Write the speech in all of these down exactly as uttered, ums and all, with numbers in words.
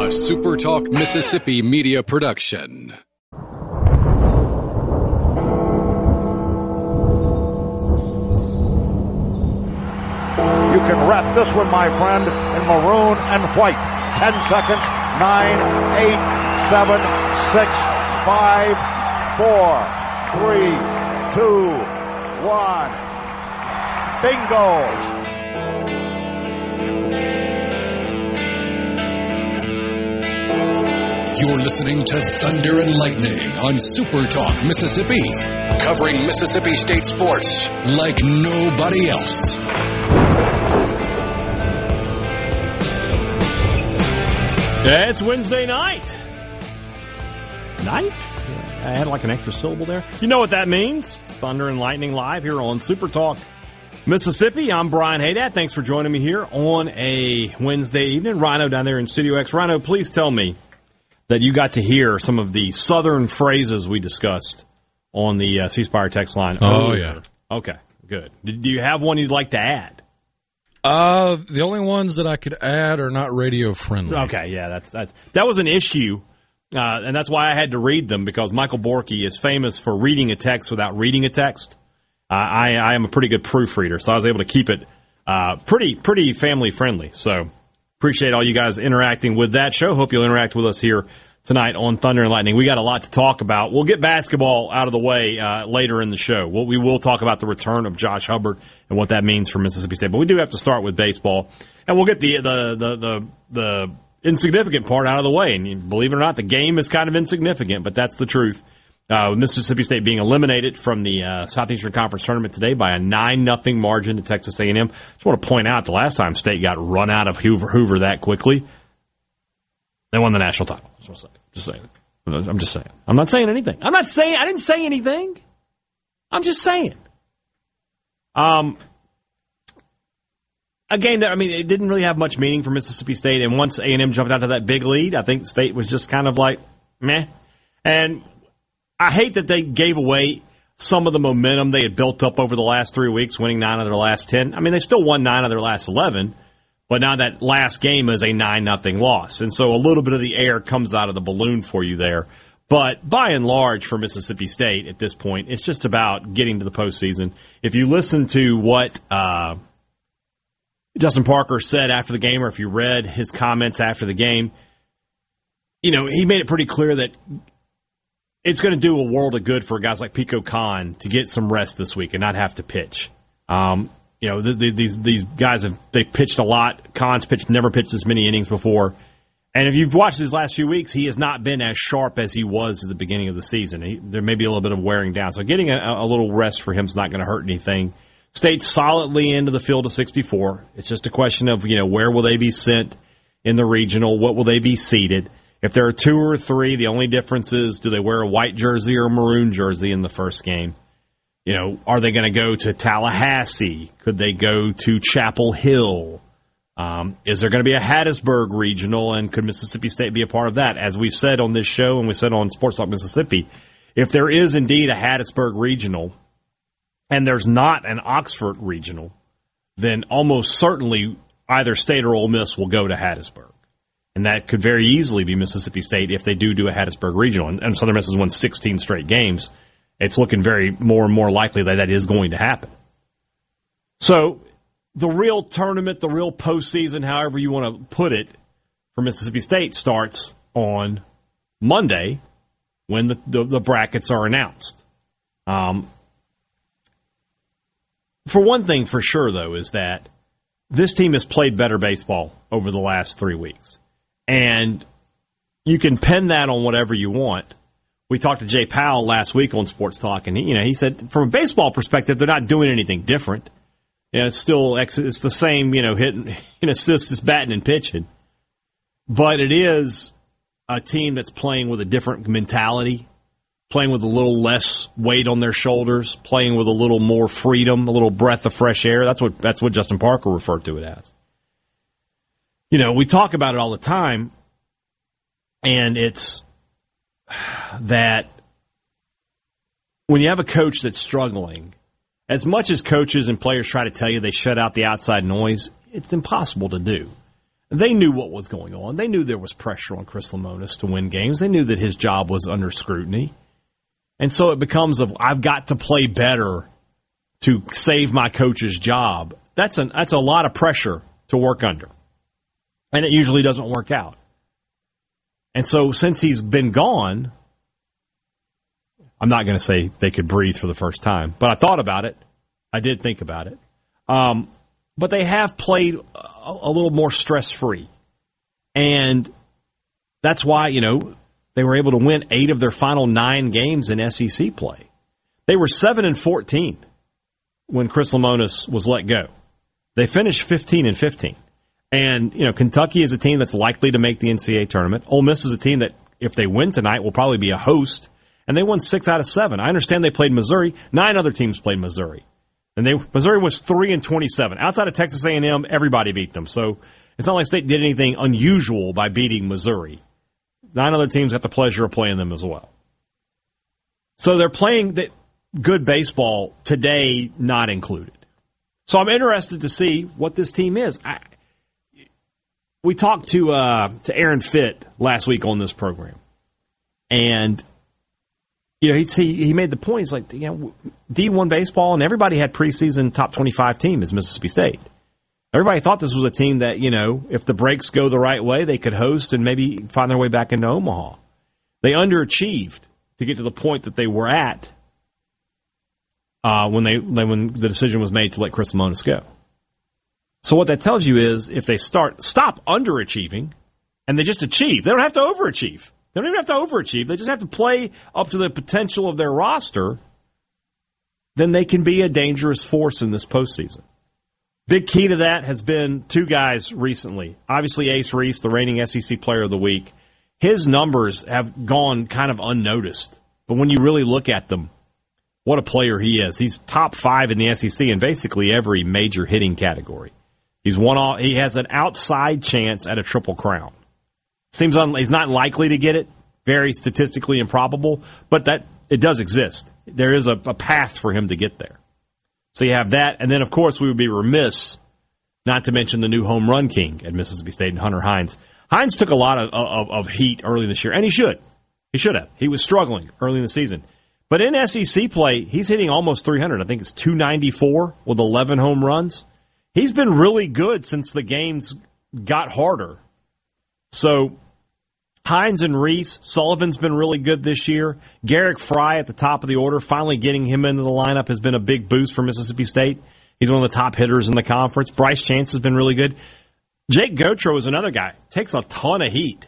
A Super Talk Mississippi media production. You can wrap this one, my friend, in maroon and white. Ten seconds. Nine, eight, seven, six, five, four, three, two, one. Bingo! You're listening to Thunder and Lightning on Super Talk Mississippi, covering Mississippi State sports like nobody else. Yeah, it's Wednesday night. Night? I had like an extra syllable there. You know what that means. It's Thunder and Lightning live here on Super Talk Mississippi. I'm Brian Haydad. Thanks for joining me here on a Wednesday evening. Rhino down there in Studio X. Rhino, please tell me that you got to hear some of the southern phrases we discussed on the uh, C Spire text line. Oh, yeah. Okay, good. Do you have one you'd like to add? Uh, the only ones that I could add are not radio friendly. Okay, yeah, that's that's that was an issue, uh, and that's why I had to read them, because Michael Borky is famous for reading a text without reading a text. Uh, I, I am a pretty good proofreader, so I was able to keep it uh, pretty pretty family friendly. So appreciate all you guys interacting with that show. Hope you'll interact with us here tonight on Thunder and Lightning. We got a lot to talk about. We'll get basketball out of the way uh, later in the show. We'll, we will talk about the return of Josh Hubbard and what that means for Mississippi State. But we do have to start with baseball, and we'll get the the the the, the insignificant part out of the way. And you, believe it or not, the game is kind of insignificant, but that's the truth. Uh, Mississippi State being eliminated from the uh, Southeastern Conference tournament today by a nine nothing margin to Texas A and M. Just want to point out the last time State got run out of Hoover, Hoover that quickly, they won the national title. Just saying. Just saying. I'm just saying. I'm not saying anything. I'm not saying. I didn't say anything. I'm just saying. Um, a game that, I mean, it didn't really have much meaning for Mississippi State, and once A and M jumped out to that big lead, I think State was just kind of like, meh. And I hate that they gave away some of the momentum they had built up over the last three weeks, winning nine of their last ten. I mean, they still won nine of their last eleven. But now that last game is a nine nothing loss. And so a little bit of the air comes out of the balloon for you there. But by and large for Mississippi State at this point, it's just about getting to the postseason. If you listen to what uh, Justin Parker said after the game, or if you read his comments after the game, you know, he made it pretty clear that it's going to do a world of good for guys like Pico Khan to get some rest this week and not have to pitch. Um You know, the, the, these these guys have they pitched a lot. Khan's pitched, never pitched as many innings before. And if you've watched his last few weeks, he has not been as sharp as he was at the beginning of the season. He, there may be a little bit of wearing down. So getting a, a little rest for him is not going to hurt anything. State's solidly into the field of sixty-four. It's just a question of, you know, where will they be sent in the regional? What will they be seated? If there are two or three, the only difference is, do they wear a white jersey or a maroon jersey in the first game? You know, are they going to go to Tallahassee? Could they go to Chapel Hill? Um, is there going to be a Hattiesburg regional, and could Mississippi State be a part of that? As we've said on this show and we said on Sports Talk Mississippi, if there is indeed a Hattiesburg regional and there's not an Oxford regional, then almost certainly either State or Ole Miss will go to Hattiesburg. And that could very easily be Mississippi State if they do do a Hattiesburg regional. And, and Southern Miss has won sixteen straight games. It's looking very more and more likely that that is going to happen. So the real tournament, the real postseason, however you want to put it, for Mississippi State starts on Monday when the, the, the brackets are announced. Um, for one thing, for sure, though, is that this team has played better baseball over the last three weeks. And you can pin that on whatever you want. We talked to Jay Powell last week on Sports Talk, and he, you know, he said from a baseball perspective, they're not doing anything different. You know, it's still it's the same, you know, hitting, you know, it's just, just batting and pitching. But it is a team that's playing with a different mentality, playing with a little less weight on their shoulders, playing with a little more freedom, a little breath of fresh air. That's what that's what Justin Parker referred to it as. You know, we talk about it all the time, and it's that when you have a coach that's struggling, as much as coaches and players try to tell you they shut out the outside noise, it's impossible to do. They knew what was going on. They knew there was pressure on Chris Lemonis to win games. They knew that his job was under scrutiny. And so it becomes of, I've got to play better to save my coach's job. That's, an, that's a lot of pressure to work under. And it usually doesn't work out. And so since he's been gone, I'm not going to say they could breathe for the first time, but I thought about it. I did think about it. Um, but they have played a, a little more stress-free. And that's why, you know, they were able to win eight of their final nine games in S E C play. They were seven and fourteen when Chris Lemonis was let go. They finished fifteen and fifteen. And, you know, Kentucky is a team that's likely to make the N C double A tournament. Ole Miss is a team that, if they win tonight, will probably be a host. And they won six out of seven. I understand they played Missouri. Nine other teams played Missouri. And they Missouri was three and twenty-seven. Outside of Texas A and M, everybody beat them. So it's not like State did anything unusual by beating Missouri. Nine other teams have the pleasure of playing them as well. So they're playing the good baseball today, not included. So I'm interested to see what this team is. I, we talked to uh, to Aaron Fitt last week on this program, and you know he he, he made the point. He's like, you know, D one baseball, and everybody had preseason top twenty-five team as Mississippi State. Everybody thought this was a team that, you know, if the breaks go the right way, they could host and maybe find their way back into Omaha. They underachieved to get to the point that they were at uh, when they when the decision was made to let Chris Lemonis go. So what that tells you is if they start stop underachieving and they just achieve, they don't have to overachieve. They don't even have to overachieve. They just have to play up to the potential of their roster. Then they can be a dangerous force in this postseason. Big key to that has been two guys recently. Obviously, Ace Reese, the reigning S E C Player of the Week. His numbers have gone kind of unnoticed. But when you really look at them, what a player he is. He's top five in the S E C in basically every major hitting category. He's one all, he has an outside chance at a Triple Crown. Seems un, he's not likely to get it, very statistically improbable, but that it does exist. There is a, a path for him to get there. So you have that, and then, of course, we would be remiss not to mention the new home run king at Mississippi State, Hunter Hines. Hines took a lot of, of, of heat early this year, and he should. He should have. He was struggling early in the season. But in S E C play, he's hitting almost three hundred. I think it's two ninety-four with eleven home runs. He's been really good since the games got harder. So Hines and Reese, Sullivan's been really good this year. Garrick Fry at the top of the order, finally getting him into the lineup has been a big boost for Mississippi State. He's one of the top hitters in the conference. Bryce Chance has been really good. Jake Gautreaux is another guy. Takes a ton of heat.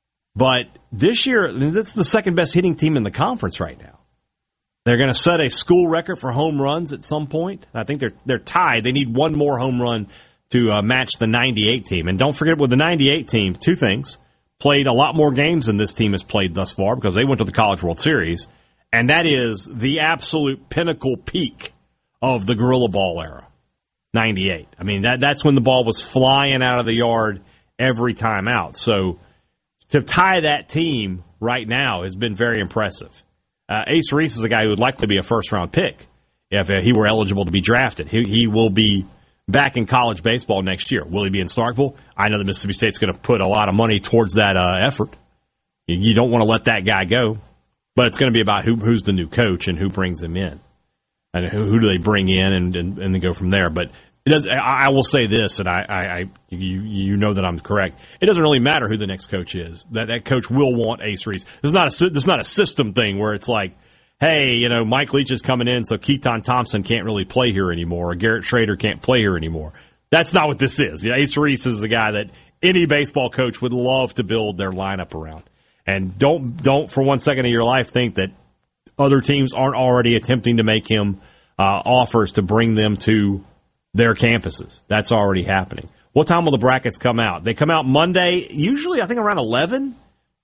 But this year, I mean, that's the second best hitting team in the conference right now. They're going to set a school record for home runs at some point. I think they're they're tied. They need one more home run to uh, match the ninety-eight team. And don't forget, with the ninety-eight team, two things. Played a lot more games than this team has played thus far because they went to the College World Series, and that is the absolute pinnacle peak of the Gorilla Ball era, ninety-eight. I mean, that that's when the ball was flying out of the yard every time out. So to tie that team right now has been very impressive. Uh, Ace Reese is a guy who would likely be a first-round pick if uh, he were eligible to be drafted. He, he will be back in college baseball next year. Will he be in Starkville? I know that Mississippi State's going to put a lot of money towards that uh, effort. You, you don't want to let that guy go, but it's going to be about who, who's the new coach and who brings him in, and who, who do they bring in, and, and, and then go from there. But it does. I, I will say this, and I, I, I you, you know that I'm correct. It doesn't really matter who the next coach is. That that coach will want Ace Reese. This is not a this is not a system thing where it's like, hey, you know, Mike Leach is coming in, so Keaton Thompson can't really play here anymore, or Garrett Schrader can't play here anymore. That's not what this is. Ace Reese is the guy that any baseball coach would love to build their lineup around. And don't don't for one second of your life think that other teams aren't already attempting to make him uh, offers to bring them to their campuses. That's already happening. What time will the brackets come out? They come out Monday, usually I think around eleven.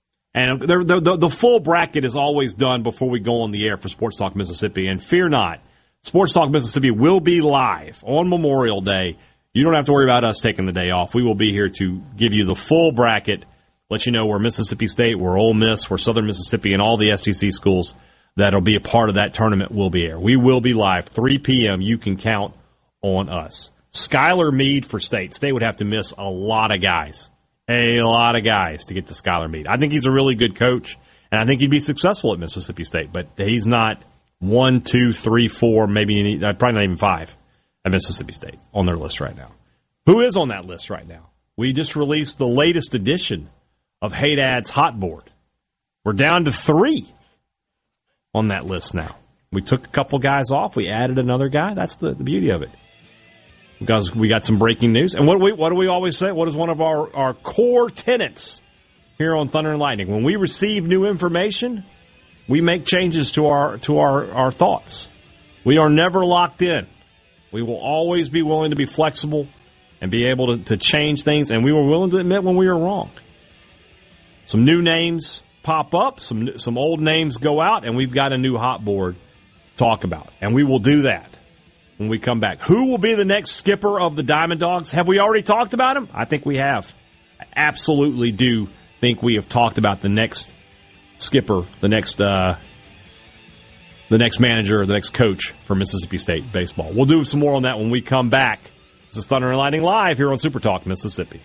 And the, the, the full bracket is always done before we go on the air for Sports Talk Mississippi. And fear not, Sports Talk Mississippi will be live on Memorial Day. You don't have to worry about us taking the day off. We will be here to give you the full bracket, let you know where Mississippi State, where Ole Miss, where Southern Mississippi, and all the S E C schools that will be a part of that tournament will be here. We will be live, three p.m. You can count on us. Skylar Meade for State. State would have to miss a lot of guys, a lot of guys to get to Skylar Meade. I think he's a really good coach, and I think he'd be successful at Mississippi State, but he's not one, two, three, four, maybe probably not even five at Mississippi State on their list right now. Who is on that list right now? We just released the latest edition of Haydad's Hot Board. We're down to three on that list now. We took a couple guys off. We added another guy. That's the, the beauty of it. Because we got some breaking news. And what do we, what do we always say? What is one of our, our core tenets here on Thunder and Lightning? When we receive new information, we make changes to our to our, our thoughts. We are never locked in. We will always be willing to be flexible and be able to, to change things, and we were willing to admit when we were wrong. Some new names pop up, some some old names go out, and we've got a new hot board to talk about. And we will do that when we come back. Who will be the next skipper of the Diamond Dogs? Have we already talked about him? I think we have. I absolutely do think we have talked about the next skipper, the next uh, the next manager, the next coach for Mississippi State baseball. We'll do some more on that when we come back. This is Thunder and Lightning Live here on Super Talk Mississippi.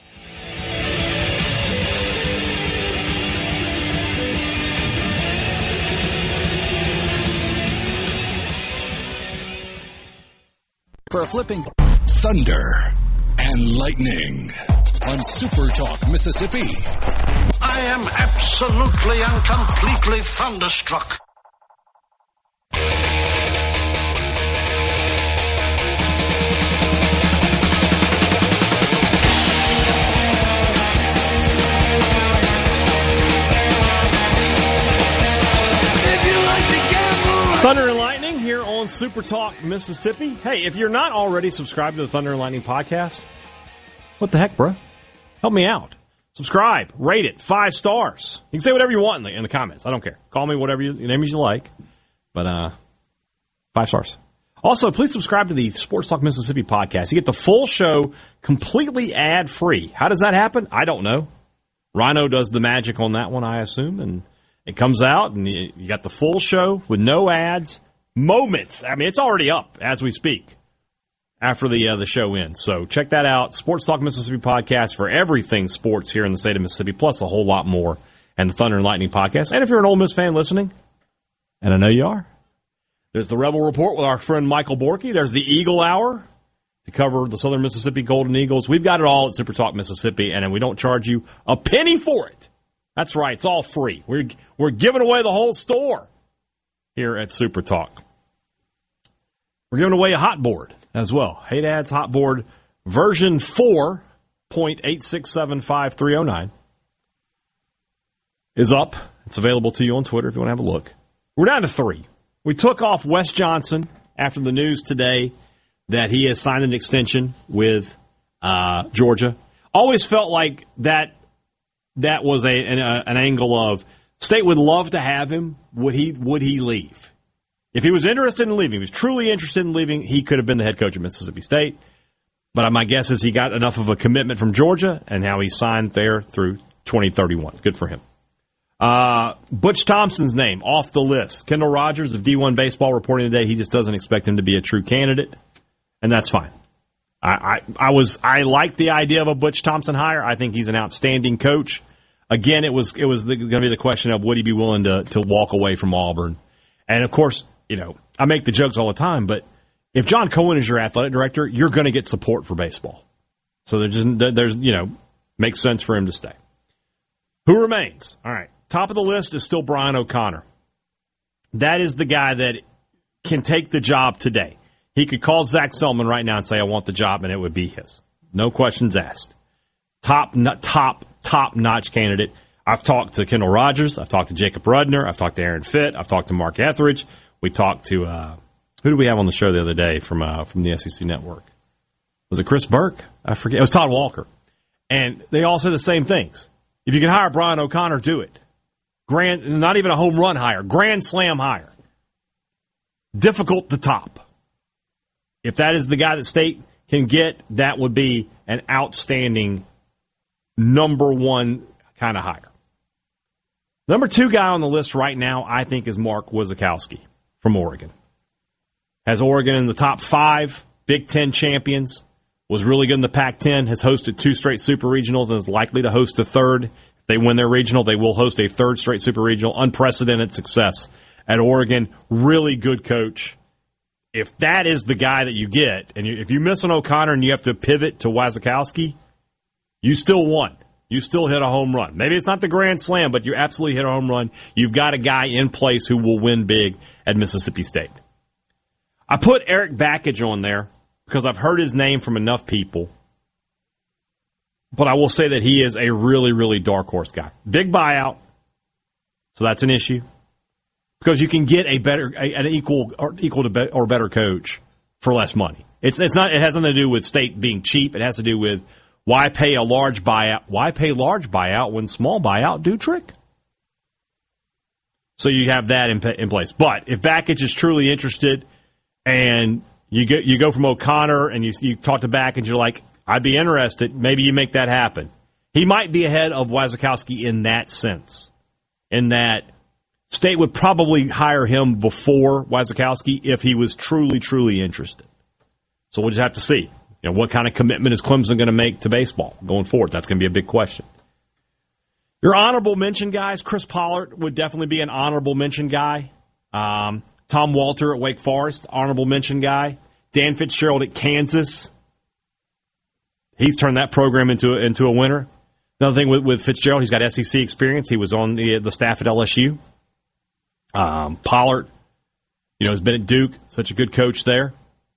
For flipping Thunder and Lightning on Super Talk Mississippi. I am absolutely and completely thunderstruck. Thunder and Lightning here on Super Talk Mississippi. Hey, if you're not already subscribed to the Thunder and Lightning podcast, what the heck, bro? Help me out. Subscribe, rate it, five stars. You can say whatever you want in the, in the comments. I don't care. Call me whatever you, name you like, but uh, five stars. Also, please subscribe to the Sports Talk Mississippi podcast. You get the full show completely ad-free. How does that happen? I don't know. Rhino does the magic on that one, I assume, and it comes out, and you, you got the full show with no ads, moments. I mean, it's already up as we speak after the uh, the show ends. So check that out. Sports Talk Mississippi podcast for everything sports here in the state of Mississippi, plus a whole lot more, and the Thunder and Lightning podcast. And if you're an Ole Miss fan listening, and I know you are, there's the Rebel Report with our friend Michael Borky. There's the Eagle Hour to cover the Southern Mississippi Golden Eagles. We've got it all at Super Talk Mississippi, and we don't charge you a penny for it. That's right. It's all free. We're we're giving away the whole store here at Super Talk. We're giving away a hot board as well. Haydad's Hot Board version four point eight six seven five three oh nine is up. It's available to you on Twitter if you want to have a look. We're down to three. We took off Wes Johnson after the news today that he has signed an extension with uh, Georgia. Always felt like that that was a an, a, an angle of State would love to have him. Would he would he leave? If he was interested in leaving, he was truly interested in leaving, he could have been the head coach of Mississippi State. But my guess is he got enough of a commitment from Georgia, and now he's signed there through twenty thirty-one. Good for him. Uh, Butch Thompson's name off the list. Kendall Rogers of D one Baseball reporting today he just doesn't expect him to be a true candidate, and that's fine. I, I, I was I like the idea of a Butch Thompson hire. I think he's an outstanding coach. Again, it was it was going to be the question of would he be willing to to walk away from Auburn, and of course, you know, I make the jokes all the time, but if John Cohen is your athletic director, you're going to get support for baseball. So there's just, there's you know makes sense for him to stay. Who remains? All right. Top of the list is still Brian O'Connor. That is the guy that can take the job today. He could call Zach Selman right now and say, I want the job, and it would be his. No questions asked. Top, top, top-notch candidate. I've talked to Kendall Rogers. I've talked to Jacob Rudner. I've talked to Aaron Fitt. I've talked to Mark Etheridge. We talked to, uh, who did we have on the show the other day from uh, from the S E C Network? Was it Chris Burke? I forget. It was Todd Walker. And they all said the same things. If you can hire Brian O'Connor, do it. Grand, not even a home run hire, grand slam hire. Difficult to top. If that is the guy that State can get, that would be an outstanding number one kind of hire. Number two guy on the list right now, I think, is Mark Wizakowski from Oregon. Has Oregon in the top five Big Ten champions, was really good in the Pac ten, has hosted two straight super regionals, and is likely to host a third. If they win their regional, they will host a third straight super regional. Unprecedented success at Oregon. Really good coach. If that is the guy that you get, and you, if you miss on O'Connor and you have to pivot to Wasikowski, you still won. You still hit a home run. Maybe it's not the grand slam, but you absolutely hit a home run. You've got a guy in place who will win big at Mississippi State. I put Eric Bakich on there because I've heard his name from enough people. But I will say that he is a really, really dark horse guy. Big buyout, so that's an issue. Because you can get a better, a, an equal or equal to be, or better coach for less money. It's it's not. It has nothing to do with State being cheap. It has to do with why pay a large buyout? Why pay large buyout when small buyout do trick? So you have that in, in place. But if Bakich is truly interested, and you get you go from O'Connor and you you talk to Bakich, you're like, I'd be interested. Maybe you make that happen. He might be ahead of Wasikowski in that sense, in that State would probably hire him before Wasikowski if he was truly, truly interested. So we'll just have to see. You know, what kind of commitment is Clemson going to make to baseball going forward? That's going to be a big question. Your honorable mention guys, Chris Pollard would definitely be an honorable mention guy. Um, Tom Walter at Wake Forest, honorable mention guy. Dan Fitzgerald at Kansas. He's turned that program into a, into a winner. Another thing with, with Fitzgerald, he's got S E C experience. He was on the, the staff at L S U. Um, Pollard, you know, has been at Duke, such a good coach there.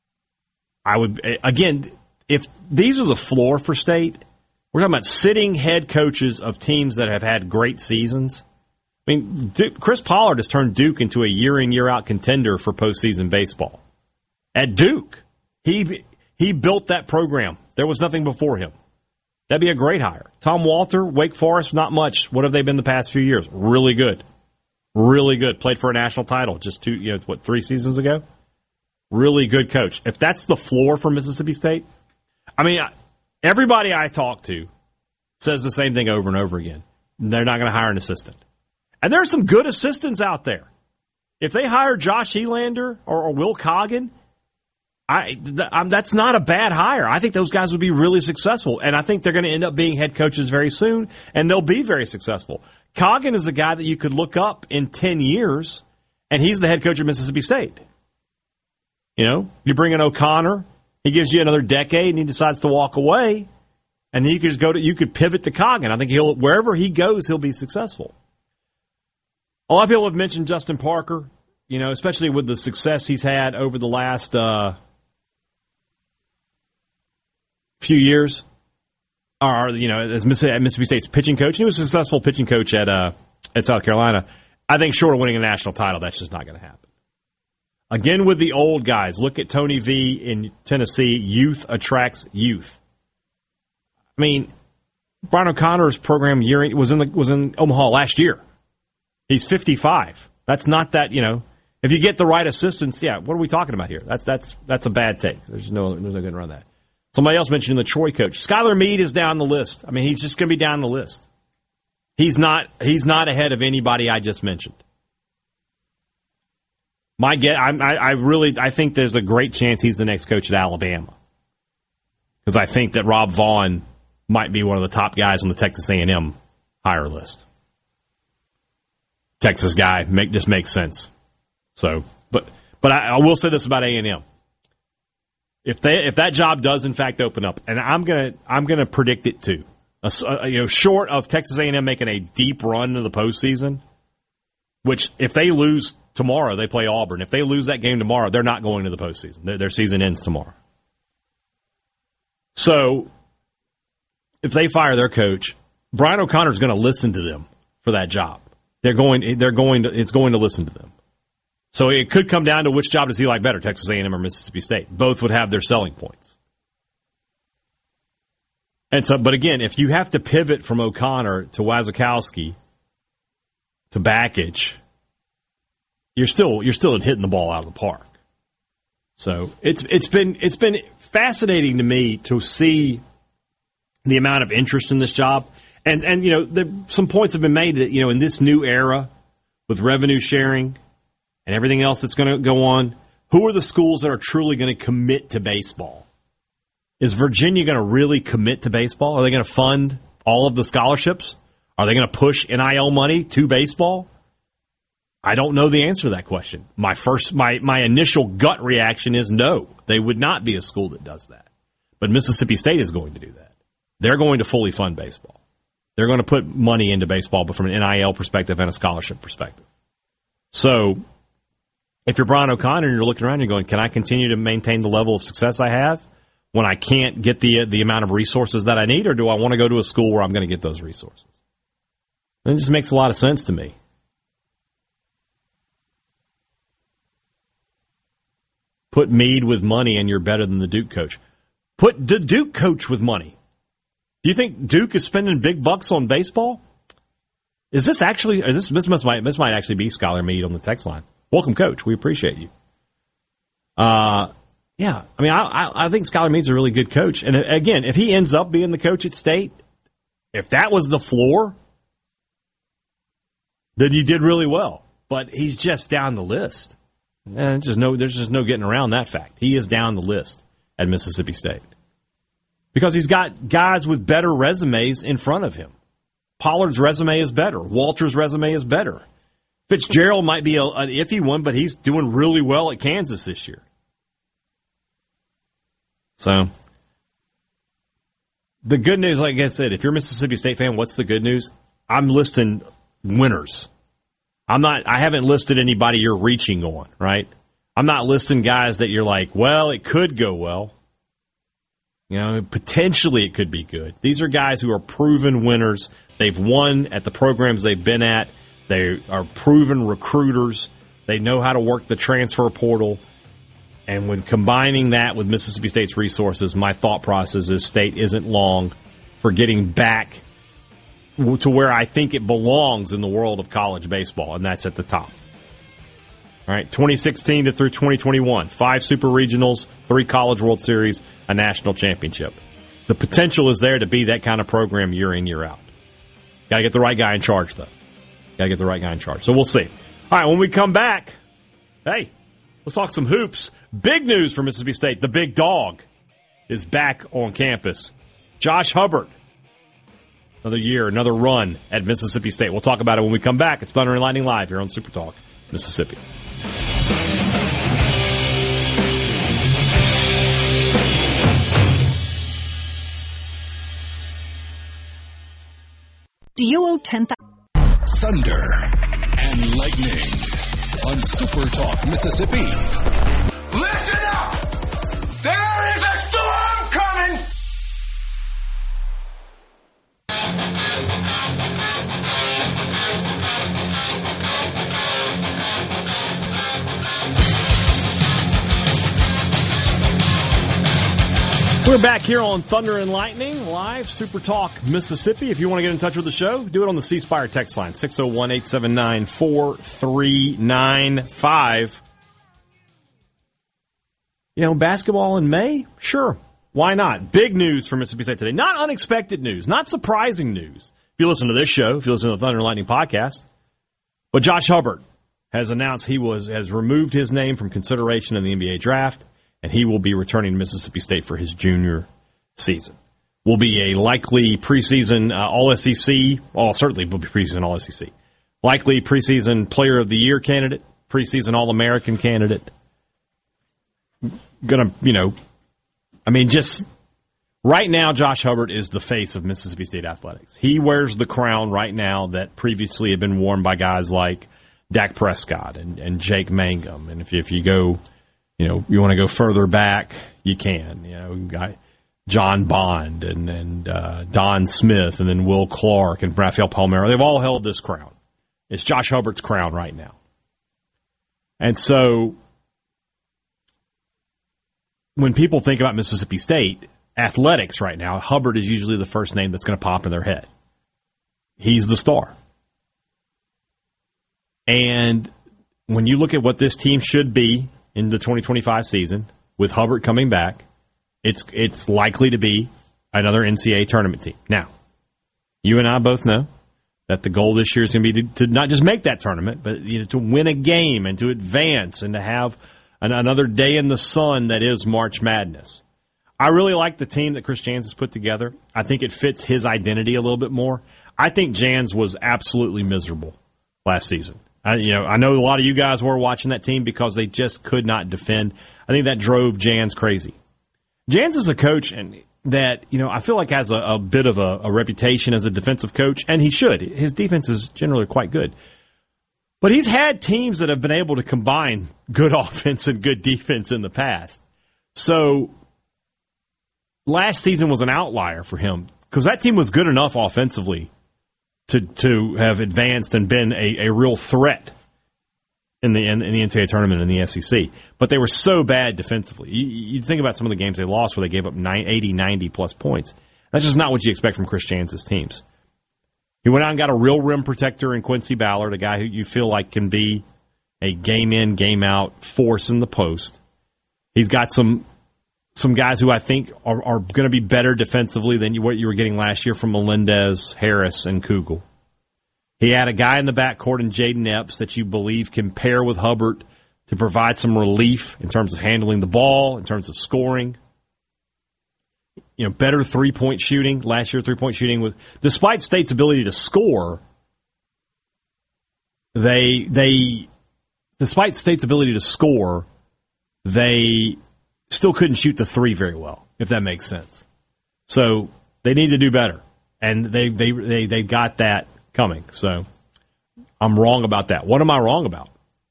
I would, again, if these are the floor for State, we're talking about sitting head coaches of teams that have had great seasons. I mean, Duke, Chris Pollard has turned Duke into a year-in, year-out contender for postseason baseball. At Duke, he he built that program. There was nothing before him. That'd be a great hire. Tom Walter, Wake Forest, not much. What have they been the past few years? Really good. Really good. Played for a national title just two, you know, what, three seasons ago? Really good coach. If that's the floor for Mississippi State, I mean, everybody I talk to says the same thing over and over again. They're not going to hire an assistant. And there are some good assistants out there. If they hire Josh Helander or, or Will Coggin, I, th- I'm, that's not a bad hire. I think those guys would be really successful, and I think they're going to end up being head coaches very soon, and they'll be very successful. Coggin is a guy that you could look up in ten years, and he's the head coach of Mississippi State. You know, you bring in O'Connor, he gives you another decade, and he decides to walk away, and then you could just go to, you could pivot to Coggin. I think he'll, wherever he goes, he'll be successful. A lot of people have mentioned Justin Parker, you know, especially with the success he's had over the last uh, few years. Or, you know, as Mississippi State's pitching coach, and he was a successful pitching coach at uh, at South Carolina. I think short of winning a national title, that's just not going to happen. Again, with the old guys, look at Tony V in Tennessee. Youth attracts youth. I mean, Brian O'Connor's program year was in the, was in Omaha last year. He's fifty-five. That's not that, you know. If you get the right assistants, yeah. What are we talking about here? That's that's that's a bad take. There's no there's no getting around that. Somebody else mentioned the Troy coach. Skylar Meade is down the list. I mean, he's just going to be down the list. He's not he's not ahead of anybody I just mentioned. My get, I, I really, I think there's a great chance he's the next coach at Alabama, because I think that Rob Vaughn might be one of the top guys on the Texas A and M hire list. Texas guy, make just makes sense. So, but but I, I will say this about A and M: if they if that job does in fact open up, and I'm gonna I'm gonna predict it too, a, a, you know, short of Texas A and M making a deep run to the postseason, which if they lose tomorrow, they play Auburn. If they lose that game tomorrow, they're not going to the postseason. Their, their season ends tomorrow. So, if they fire their coach, Brian O'Connor is going to listen to them for that job. They're going. They're going to. It's going to listen to them. So it could come down to which job does he like better, Texas A and M or Mississippi State. Both would have their selling points. And so, but again, if you have to pivot from O'Connor to Wasikowski to Bakich, you're still you're still hitting the ball out of the park. So it's it's been it's been fascinating to me to see the amount of interest in this job, and and you know there, some points have been made that you know in this new era with revenue sharing and everything else that's going to go on, who are the schools that are truly going to commit to baseball? Is Virginia going to really commit to baseball? Are they going to fund all of the scholarships? Are they going to push N I L money to baseball? I don't know the answer to that question. My first, my, my initial gut reaction is no. They would not be a school that does that. But Mississippi State is going to do that. They're going to fully fund baseball. They're going to put money into baseball, but from an N I L perspective and a scholarship perspective. So, if you're Brian O'Connor and you're looking around and you're going, can I continue to maintain the level of success I have when I can't get the the amount of resources that I need, or do I want to go to a school where I'm going to get those resources? And it just makes a lot of sense to me. Put Meade with money and you're better than the Duke coach. Put the Duke coach with money. Do you think Duke is spending big bucks on baseball? Is this actually, is this, this, must, might, this might actually be Skylar Meade on the text line. Welcome, Coach. We appreciate you. Uh, yeah, I mean, I, I, I think Skylar Meade's a really good coach. And again, if he ends up being the coach at State, if that was the floor, then you did really well. But he's just down the list. And just no, there's just no getting around that fact. He is down the list at Mississippi State because he's got guys with better resumes in front of him. Pollard's resume is better. Walter's resume is better. Fitzgerald might be a, an iffy one, but he's doing really well at Kansas this year. So, the good news, like I said, if you're a Mississippi State fan, what's the good news? I'm listing winners. I'm not. I haven't listed anybody you're reaching on, right? I'm not listing guys that you're like, well, it could go well. You know, potentially it could be good. These are guys who are proven winners. They've won at the programs they've been at. They are proven recruiters. They know how to work the transfer portal. And when combining that with Mississippi State's resources, my thought process is State isn't long for getting back to where I think it belongs in the world of college baseball, and that's at the top. All right, twenty sixteen to through twenty twenty-one, five super regionals, three College World Series, a national championship. The potential is there to be that kind of program year in, year out. Got to get the right guy in charge, though. Got to get the right guy in charge. So we'll see. All right, when we come back, hey, let's talk some hoops. Big news for Mississippi State. The big dog is back on campus. Josh Hubbard. Another year, another run at Mississippi State. We'll talk about it when we come back. It's Thunder and Lightning Live here on Super Talk Mississippi. Do you owe ten thousand dollars? Thunder and Lightning on Super Talk Mississippi. Listen up! There is a storm coming! We're back here on Thunder and Lightning, live, Super Talk Mississippi. If you want to get in touch with the show, do it on the C Spire text line, six oh one, eight seven nine, four three nine five. You know, basketball in May? Sure. Why not? Big news for Mississippi State today. Not unexpected news, not surprising news. If you listen to this show, if you listen to the Thunder and Lightning podcast. But Josh Hubbard has announced he was has removed his name from consideration in the N B A draft, and he will be returning to Mississippi State for his junior season. Will be a likely preseason uh, All S E C, well, certainly will be preseason All S E C. Likely preseason Player of the Year candidate, preseason All-American candidate. Gonna, you know, I mean, just right now, Josh Hubbard is the face of Mississippi State athletics. He wears the crown right now that previously had been worn by guys like Dak Prescott and, and Jake Mangum. And if you, if you go, you know, you want to go further back, you can. You know, guy John Bond and and uh, Don Smith and then Will Clark and Rafael Palmeiro. They've all held this crown. It's Josh Hubbard's crown right now. And so, when people think about Mississippi State athletics right now, Hubbard is usually the first name that's going to pop in their head. He's the star. And when you look at what this team should be in the twenty twenty-five season, with Hubbard coming back, it's it's likely to be another N C double A tournament team. Now, you and I both know that the goal this year is going to be to, to not just make that tournament, but you know, to win a game and to advance and to have an, another day in the sun that is March Madness. I really like the team that Chris Jans has put together. I think it fits his identity a little bit more. I think Jans was absolutely miserable last season. I, you know, I know a lot of you guys were watching that team because they just could not defend. I think that drove Jans crazy. Jans is a coach and that, you know, I feel like has a, a bit of a, a reputation as a defensive coach, and he should. His defense is generally quite good. But he's had teams that have been able to combine good offense and good defense in the past. So last season was an outlier for him because that team was good enough offensively to to have advanced and been a, a real threat in the in, in the N C double A tournament in the S E C. But they were so bad defensively. You, you think about some of the games they lost where they gave up eighty, ninety plus points. That's just not what you expect from Chris Jans' teams. He went out and got a real rim protector in Quincy Ballard, a guy who you feel like can be a game-in, game-out force in the post. He's got some some guys who I think are, are going to be better defensively than you, what you were getting last year from Melendez, Harris, and Kugel. He had a guy in the backcourt in Jaden Epps that you believe can pair with Hubbard to provide some relief in terms of handling the ball, in terms of scoring. You know, better three-point shooting. Last year, three-point shooting was, despite State's ability to score, they they despite State's ability to score, they still couldn't shoot the three very well, if that makes sense. So they need to do better, and they they they they got that coming. So I'm wrong about that. What am I wrong about?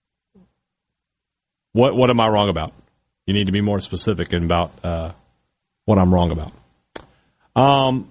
What what am I wrong about? You need to be more specific about uh, what I'm wrong about. Um,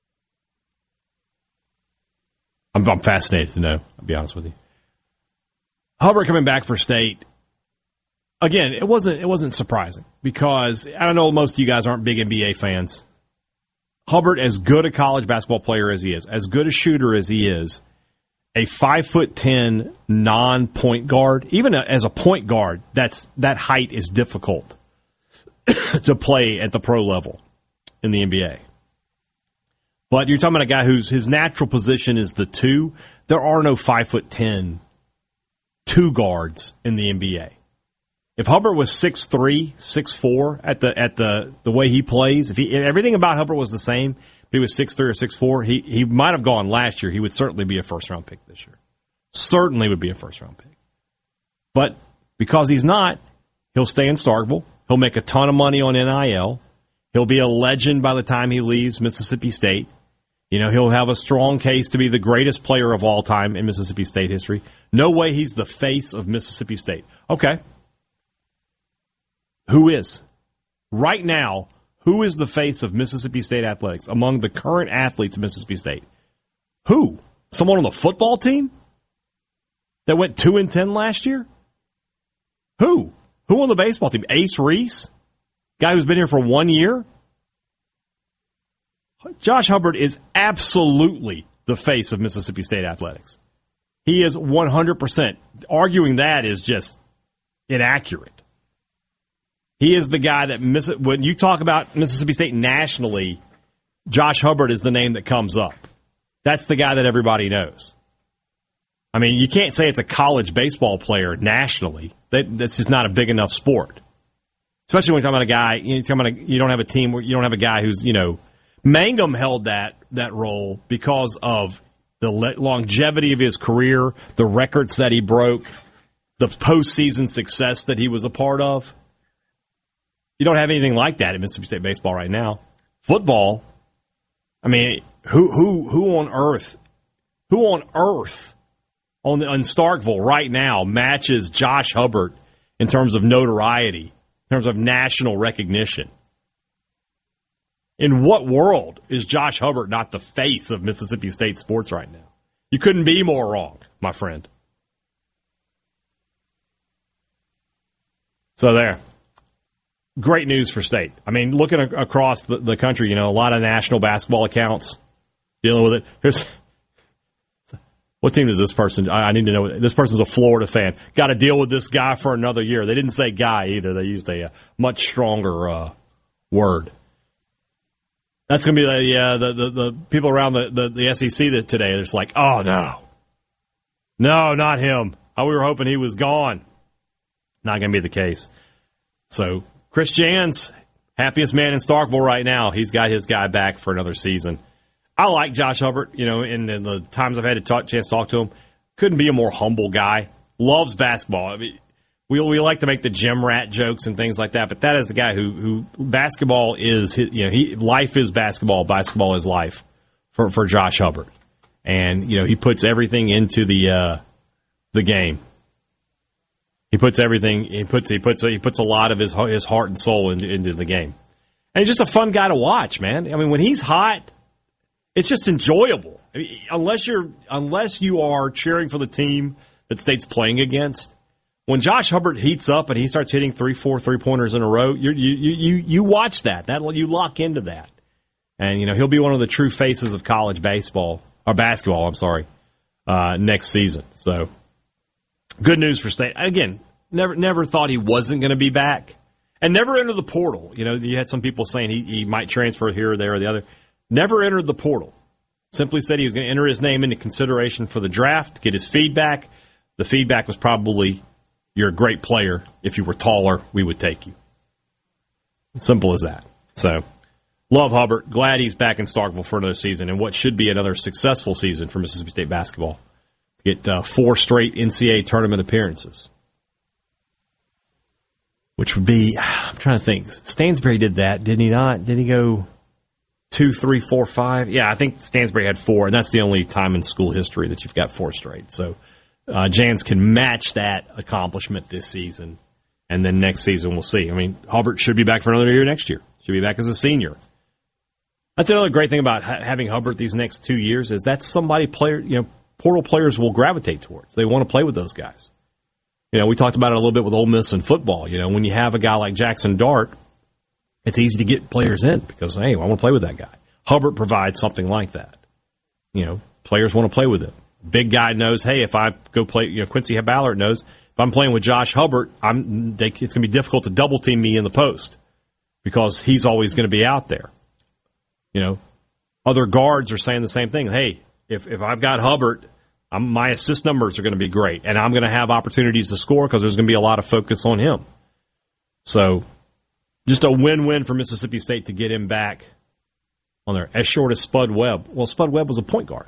I'm, I'm fascinated to know, I'll be honest with you. Hubbard coming back for State. Again, it wasn't it wasn't surprising because I don't know, most of you guys aren't big N B A fans. Hubbard, as good a college basketball player as he is, as good a shooter as he is, a five foot ten non-point guard, even a, as a point guard, that's that height is difficult to play at the pro level in the N B A. But you're talking about a guy whose his natural position is the two. There are no five foot ten two guards in the N B A. If Hubbard was six three, six four at the at the, the way he plays, if he if everything about Hubbard was the same, if he was six three or six four, he he might have gone last year. He would certainly be a first round pick this year. Certainly would be a first round pick. But because he's not, he'll stay in Starkville. He'll make a ton of money on N I L. He'll be a legend by the time he leaves Mississippi State. You know, he'll have a strong case to be the greatest player of all time in Mississippi State history. No way he's the face of Mississippi State. Okay. Who is? Right now, who is the face of Mississippi State athletics among the current athletes of Mississippi State? Who? Someone on the football team that went two and ten last year? Who? Who on the baseball team? Ace Reese? Guy who's been here for one year? Josh Hubbard is absolutely the face of Mississippi State athletics. He is one hundred percent. Arguing that is just inaccurate. He is the guy that, when you talk about Mississippi State nationally, Josh Hubbard is the name that comes up. That's the guy that everybody knows. I mean, you can't say it's a college baseball player nationally. That, that's just not a big enough sport. Especially when you're talking about a guy, you're talking about a, you don't have a team where you don't have a guy who's, you know, Mangum held that that role because of the longevity of his career, the records that he broke, the postseason success that he was a part of. You don't have anything like that in Mississippi State baseball right now. Football, I mean, who who who on earth, who on earth on the, on Starkville right now matches Josh Hubbard in terms of notoriety, in terms of national recognition? In what world is Josh Hubbard not the face of Mississippi State sports right now? You couldn't be more wrong, my friend. So there. Great news for State. I mean, looking across the, the country, you know, a lot of national basketball accounts dealing with it. Here's, what team is this person? I, I need to know. This person's a Florida fan. Got to deal with this guy for another year. They didn't say guy either. They used a, a much stronger uh, word. That's going to be the, uh, the, the the people around the, the, the S E C that today. They're just like, oh, no. No, not him. Oh, we were hoping he was gone. Not going to be the case. So, Chris Jans, happiest man in Starkville right now. He's got his guy back for another season. I like Josh Hubbard. You know, in the, the times I've had a talk, chance to talk to him, couldn't be a more humble guy. Loves basketball. I mean, we we like to make the gym rat jokes and things like that, but that is the guy who who basketball is. His, you know, he life is basketball. Basketball is life for for Josh Hubbard, and you know he puts everything into the uh, the game. He puts everything. He puts. He puts. He puts a lot of his his heart and soul into, into the game, and he's just a fun guy to watch, man. I mean, when he's hot, it's just enjoyable. I mean, unless you're unless you are cheering for the team that State's playing against, when Josh Hubbard heats up and he starts hitting three, four three pointers in a row, you you you you watch that. That you lock into that, and you know he'll be one of the true faces of college baseball or basketball. I'm sorry, uh, next season. So. Good news for State. Again, never never thought he wasn't going to be back. And never entered the portal. You know, you had some people saying he, he might transfer here or there or the other. Never entered the portal. Simply said he was going to enter his name into consideration for the draft, get his feedback. The feedback was probably, you're a great player. If you were taller, we would take you. Simple as that. So, love Hubbard. Glad he's back in Starkville for another season and what should be another successful season for Mississippi State basketball. Get uh, four straight N C double A tournament appearances, which would be, I'm trying to think. Stansbury did that, didn't he not? Did he go two, three, four, five? Yeah, I think Stansbury had four, and that's the only time in school history that you've got four straight. So uh, Jans can match that accomplishment this season, and then next season we'll see. I mean, Hubbard should be back for another year next year. Should be back as a senior. That's another great thing about ha- having Hubbard these next two years is that's somebody player, you know, portal players will gravitate towards. They want to play with those guys. You know, we talked about it a little bit with Ole Miss and football. You know, when you have a guy like Jackson Dart, it's easy to get players in because, hey, I want to play with that guy. Hubbard provides something like that. You know, players want to play with him. Big guy knows, hey, if I go play, you know, Quincy Ballard knows if I'm playing with Josh Hubbard, I'm they, it's going to be difficult to double team me in the post because he's always going to be out there. You know, other guards are saying the same thing. Hey, if if I've got Hubbard, I'm, my assist numbers are going to be great, and I'm going to have opportunities to score because there's going to be a lot of focus on him. So, just a win-win for Mississippi State to get him back on there. As short as Spud Webb. Well, Spud Webb was a point guard.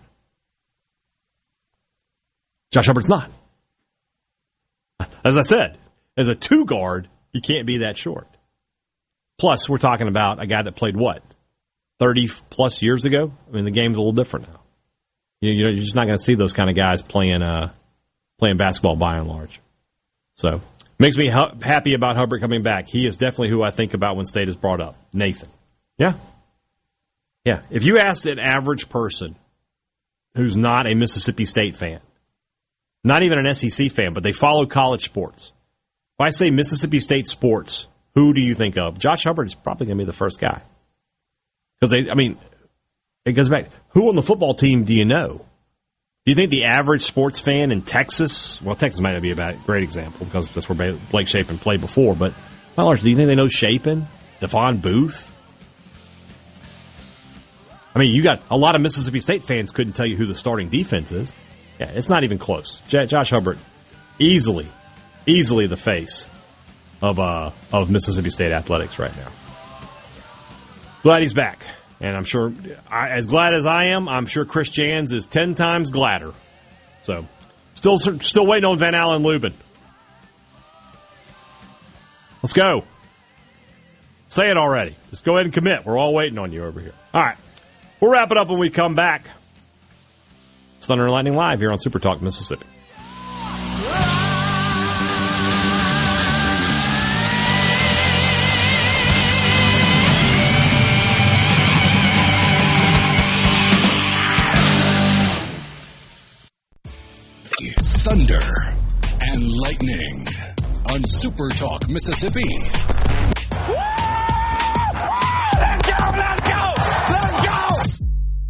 Josh Hubbard's not. As I said, as a two-guard, you can't be that short. Plus, we're talking about a guy that played, what, thirty-plus years ago? I mean, the game's a little different now. You know, you're just not going to see those kind of guys playing uh, playing basketball by and large. So, makes me ha- happy about Hubbard coming back. He is definitely who I think about when State is brought up. Nathan. Yeah. Yeah. If you asked an average person who's not a Mississippi State fan, not even an S E C fan, but they follow college sports, if I say Mississippi State sports, who do you think of? Josh Hubbard is probably going to be the first guy. Because, they, I mean, it goes back. Who on the football team do you know? Do you think the average sports fan in Texas, well, Texas might not be a bad, great example because that's where Blake Shapen played before, but by and large, do you think they know Shapen, Devon Booth? I mean, you got a lot of Mississippi State fans couldn't tell you who the starting defense is. Yeah, it's not even close. J- Josh Hubbard, easily, easily the face of uh, of Mississippi State athletics right now. Glad he's back. And I'm sure, I, as glad as I am, I'm sure Chris Jans is ten times gladder. So, still still waiting on Van Allen Lubin. Let's go. Say it already. Just go ahead and commit. We're all waiting on you over here. All right. We'll wrap it up when we come back. It's Thunder and Lightning Live here on Super Talk Mississippi. Thunder and Lightning on Super Talk Mississippi. Let's go, let's go, let's go!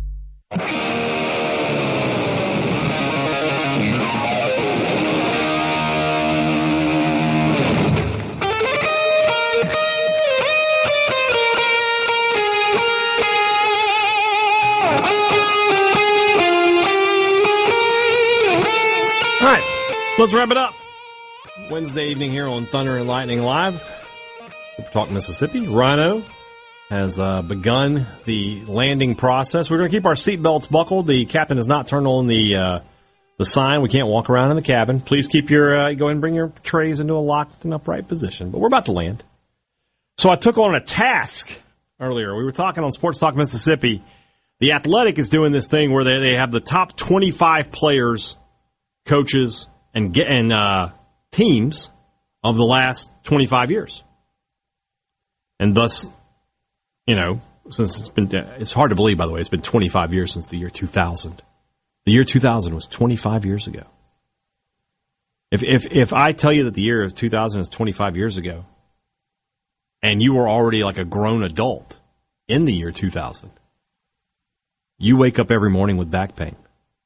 All right, let's wrap it up. Wednesday evening here on Thunder and Lightning Live. Super Talk Mississippi. Rhino has uh, begun the landing process. We're going to keep our seatbelts buckled. The captain has not turned on the uh, the sign. We can't walk around in the cabin. Please keep your uh, go ahead and bring your trays into a locked and upright position. But we're about to land. So I took on a task earlier. We were talking on Sports Talk Mississippi. The Athletic is doing this thing where they, they have the top twenty-five players, coaches, and, and uh, teams of the last twenty-five years. And thus, you know, since it's been, it's hard to believe, by the way, it's been twenty-five years since the year two thousand. The year two thousand was twenty-five years ago. If if if I tell you that the year two thousand is twenty-five years ago, and you were already like a grown adult in the year two thousand, you wake up every morning with back pain.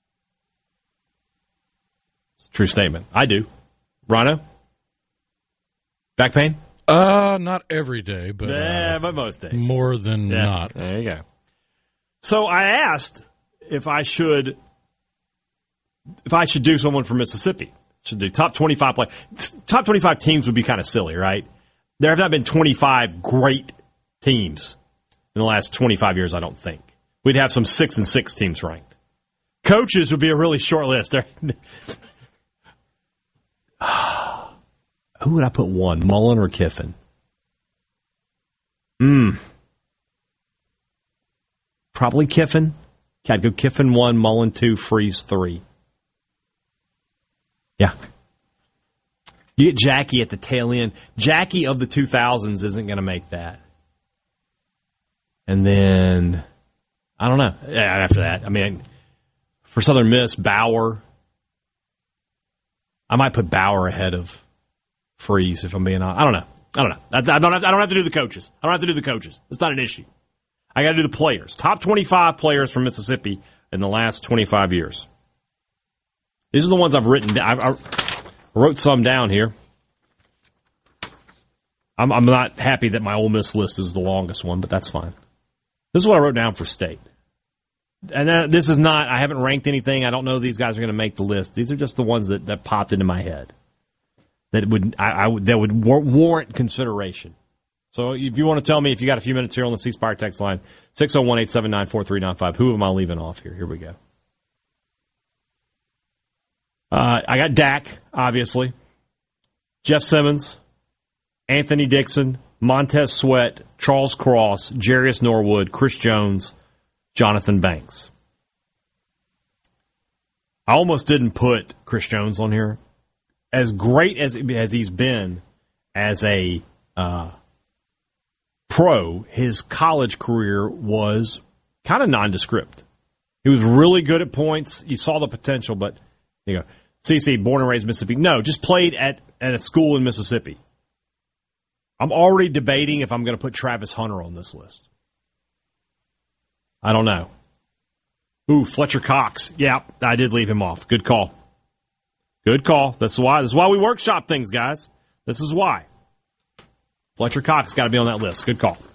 It's a true statement. I do. Rhino? Back pain? Uh, not every day, but yeah, uh, but most days. More than yeah, not. There you go. So I asked if I should if I should do someone from Mississippi. Should do top twenty-five play. Top twenty-five teams would be kind of silly, right? There have not been twenty-five great teams in the last twenty-five years, I don't think. We'd have some six and six teams ranked. Coaches would be a really short list. Who would I put one? Mullen or Kiffin? Hmm. Probably Kiffin. I'd go Kiffin one, Mullen two, Freeze three. Yeah. You get Jackie at the tail end. Jackie of the two thousands isn't going to make that. And then, I don't know. Yeah, after that, I mean, for Southern Miss, Bauer. I might put Bauer ahead of Freeze, if I'm being honest. I don't know. I don't know. I, I, don't have, I don't have to do the coaches. I don't have to do the coaches. It's not an issue. I got to do the players. Top twenty-five players from Mississippi in the last twenty-five years. These are the ones I've written down. I, I wrote some down here. I'm, I'm not happy that my Ole Miss list is the longest one, but that's fine. This is what I wrote down for state. And uh, this is not, I haven't ranked anything. I don't know these guys are going to make the list. These are just the ones that, that popped into my head that would I, I would that would war- warrant consideration. So if you want to tell me, if you got a few minutes here on the C Spire text line, six oh one, eight seven nine, four three nine five, who am I leaving off here? Here we go. Uh, I got Dak, obviously. Jeff Simmons, Anthony Dixon, Montez Sweat, Charles Cross, Jarius Norwood, Chris Jones, Jonathan Banks. I almost didn't put Chris Jones on here. As great as as he's been as a uh, pro, his college career was kind of nondescript. He was really good at points. You saw the potential, but you know, C C, born and raised Mississippi. No, just played at, at a school in Mississippi. I'm already debating if I'm going to put Travis Hunter on this list. I don't know. Ooh, Fletcher Cox. Yeah, I did leave him off. Good call. Good call. That's why. This is why we workshop things, guys. This is why. Fletcher Cox got to be on that list. Good call.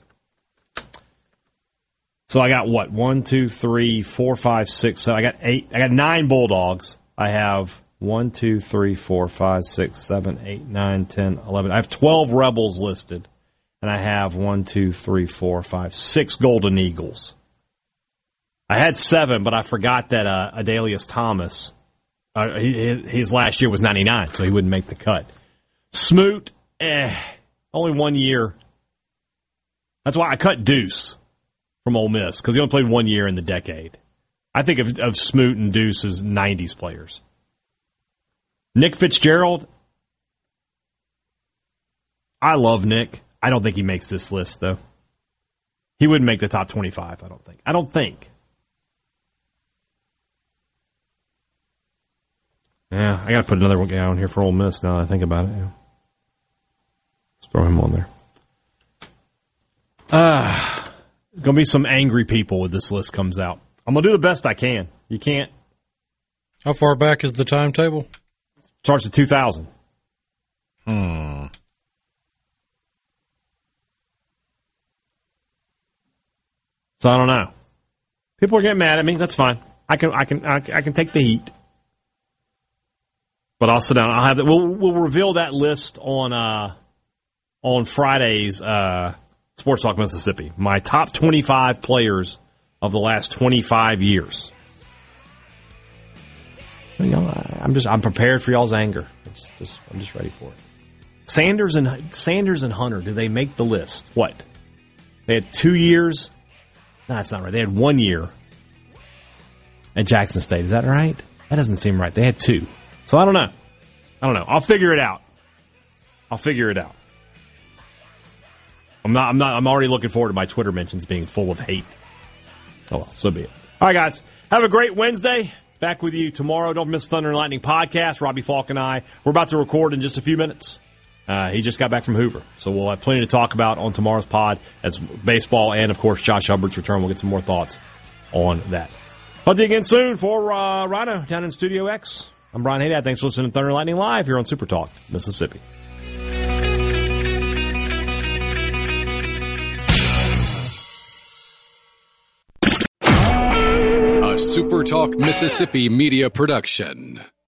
So I got what? One, two, three, four, five, six, seven. I got eight. I got nine Bulldogs. I have one, two, three, four, five, six, seven, eight, nine, ten, eleven. I have twelve Rebels listed, and I have one, two, three, four, five, six Golden Eagles. I had seven, but I forgot that uh, Adalius Thomas, uh, he, his last year was ninety-nine, so he wouldn't make the cut. Smoot, eh, only one year. That's why I cut Deuce from Ole Miss, because he only played one year in the decade. I think of, of Smoot and Deuce as nineties players. Nick Fitzgerald, I love Nick. I don't think he makes this list, though. He wouldn't make the top twenty-five, I don't think. I don't think. Yeah, I got to put another guy on here for Ole Miss now that I think about it. Yeah. Let's throw him on there. Ah, uh, going to be some angry people when this list comes out. I'm going to do the best I can. You can't. How far back is the timetable? Starts at two thousand. Hmm. So I don't know. People are getting mad at me. That's fine. I can I can I can take the heat. But I'll sit down. I'll have that. We'll we'll reveal that list on uh, on Friday's uh, Sports Talk Mississippi. My top twenty-five players of the last twenty-five years. You know, I'm just I'm prepared for y'all's anger. It's just, I'm just ready for it. Sanders and Sanders and Hunter, do they make the list? What? They had two years. No, that's not right. They had one year at Jackson State. Is that right? That doesn't seem right. They had two. So I don't know. I don't know. I'll figure it out. I'll figure it out. I'm not. I'm not. I'm already looking forward to my Twitter mentions being full of hate. Oh well, so be it. All right, guys. Have a great Wednesday. Back with you tomorrow. Don't miss Thunder and Lightning podcast. Robbie Falk and I. We're about to record in just a few minutes. Uh, he just got back from Hoover. So we'll have plenty to talk about on tomorrow's pod as baseball and, of course, Josh Hubbard's return. We'll get some more thoughts on that. Talk to you again soon for uh, Rhino down in Studio X. I'm Brian Haydad. Thanks for listening to Thunder and Lightning Live here on Super Talk, Mississippi. A Super Talk Mississippi media production.